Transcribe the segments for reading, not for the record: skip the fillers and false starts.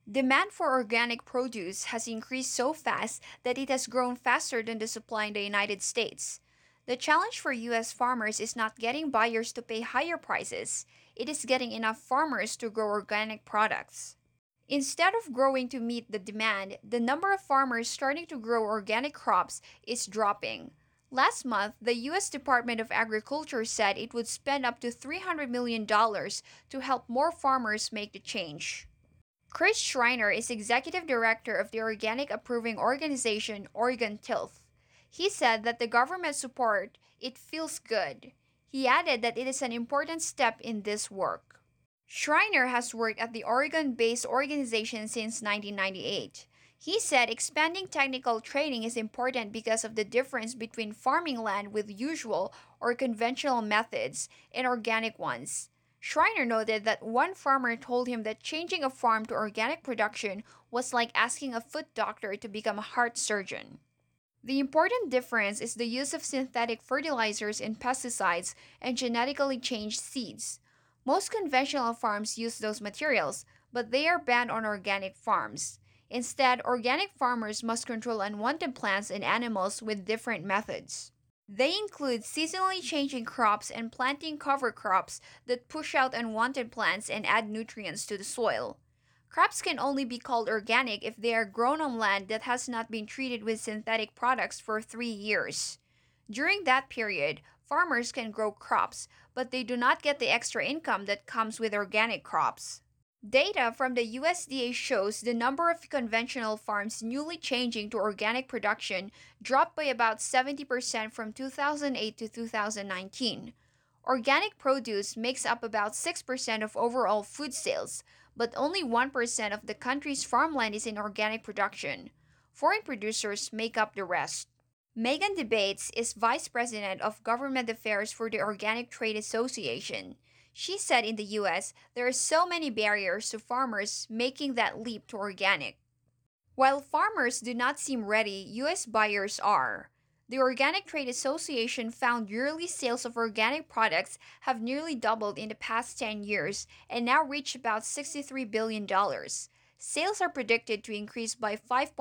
Demand for organic produce has increased so fast that it has grown faster than the supply in the United States. The challenge for US farmers is not getting buyers to pay higher prices, it is getting enough farmers to grow organic products. Instead of growing to meet the demand, the number of farmers starting to grow organic crops is dropping. Last month, the US Department of Agriculture said it would spend up to $300 million to help more farmers make the change. Chris Schreiner is executive director of the organic approving organization Oregon Tilth. He said that the government support it feels good. He added that it is an important step in this work. Schreiner has worked at the Oregon-based organization since 1998. He said expanding technical training is important because of the difference between farming land with usual or conventional methods and organic ones. Schreiner noted that one farmer told him that changing a farm to organic production was like asking a foot doctor to become a heart surgeon. The important difference is the use of synthetic fertilizers and pesticides and genetically changed seeds. Most conventional farms use those materials, but they are banned on organic farms. Instead, organic farmers must control unwanted plants and animals with different methods. They include seasonally changing crops and planting cover crops that push out unwanted plants and add nutrients to the soil. Crops can only be called organic if they are grown on land that has not been treated with synthetic products for 3 years. During that period, farmers can grow crops, but they do not get the extra income that comes with organic crops. Data from the USDA shows the number of conventional farms newly changing to organic production dropped by about 70% from 2008 to 2019. Organic produce makes up about 6% of overall food sales, but only 1% of the country's farmland is in organic production. Foreign producers make up the rest. Megan Debates is Vice President of Government Affairs for the Organic Trade Association. She said in the US, there are so many barriers to farmers making that leap to organic. While farmers do not seem ready, US buyers are. The Organic Trade Association found yearly sales of organic products have nearly doubled in the past 10 years and now reach about $63 billion. Sales are predicted to increase by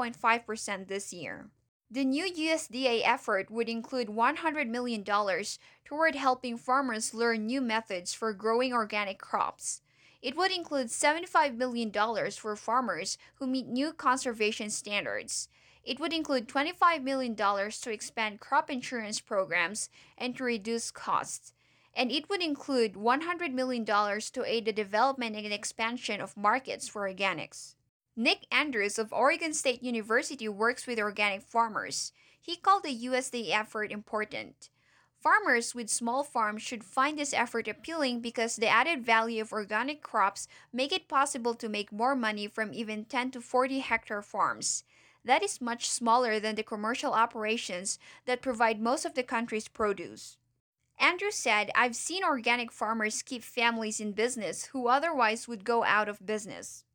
5.5% this year. The new USDA effort would include $100 million toward helping farmers learn new methods for growing organic crops. It would include $75 million for farmers who meet new conservation standards. It would include $25 million to expand crop insurance programs and to reduce costs. And it would include $100 million to aid the development and expansion of markets for organics. Nick Andrews of Oregon State University works with organic farmers. He called the USDA effort important. Farmers with small farms should find this effort appealing because the added value of organic crops make it possible to make more money from even 10 to 40 hectare farms. That is much smaller than the commercial operations that provide most of the country's produce. Andrews said, I've seen organic farmers keep families in business who otherwise would go out of business.